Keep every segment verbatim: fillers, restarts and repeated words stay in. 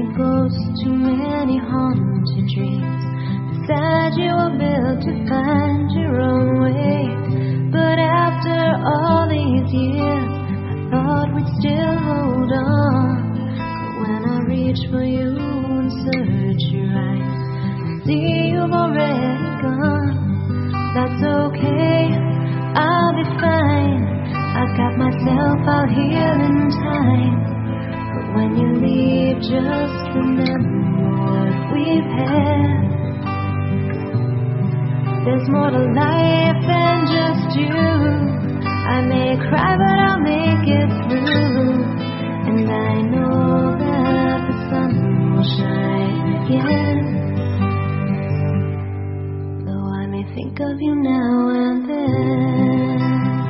many ghosts, too many haunted dreams. Said you were built to find your own way, but after all these years, I thought we'd still hold on. But when I reach for you and search your eyes, I see you've already gone. That's okay, I'll be fine. I've got myself out here in time. But when you leave, just remember what we've had. There's more to life than just you. I may cry, but I'll make it through. And I know that the sun will shine again. Though I may think of you now and then.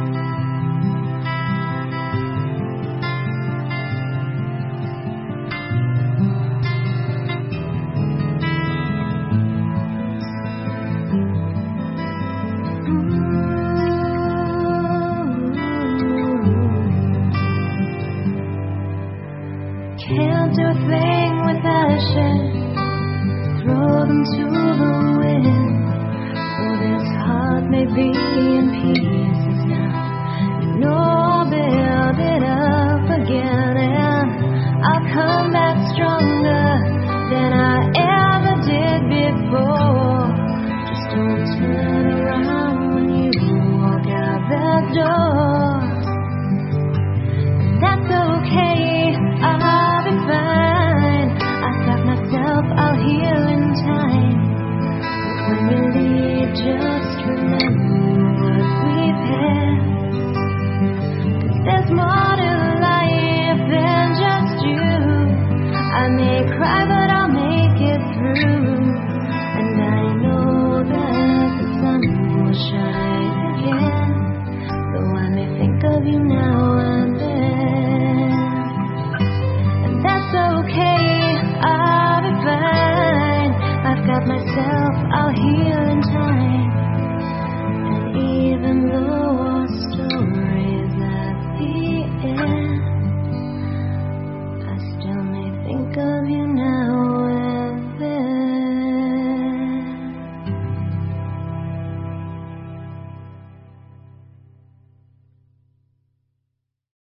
Can't do a thing without ashes. Throw them to the wind. Though this heart may be in pieces now, you know I'll build it up again, and I'll come back stronger than I ever did before. Just don't turn around when you walk out that door. And that's okay, I'll be fine. I've got myself out here in time. But when you leave, just remember what we've had. 'Cause there's more to life than just you. I may cry, but I'll make it through. And I know that the sun will shine again. Though I may think of you now and then. And that's okay, I'll be fine. I've got myself out here in time.